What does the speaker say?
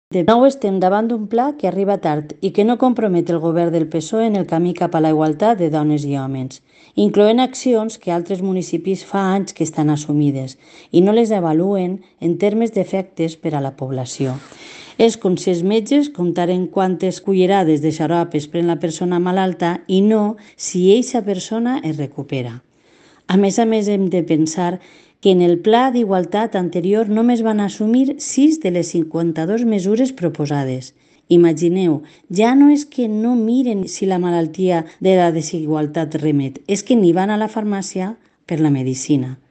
De nou estem davant d'un pla que arriba tard i que no compromet el govern del PSOE en el camí cap a la igualtat de dones i homes, incloent accions que altres municipis fa anys que estan assumides i no les avaluen en termes d'efectes per a la població. És com si els metges comptaren quantes cullerades de xaropes pren la persona malalta i no si eixa persona es recupera. A més, hem de pensar que en el pla d'igualtat anterior només van assumir 6 de les 52 mesures proposades. Imagineu, ja no és que no miren si la malaltia de la desigualtat remet, és que ni van a la farmàcia per la medicina.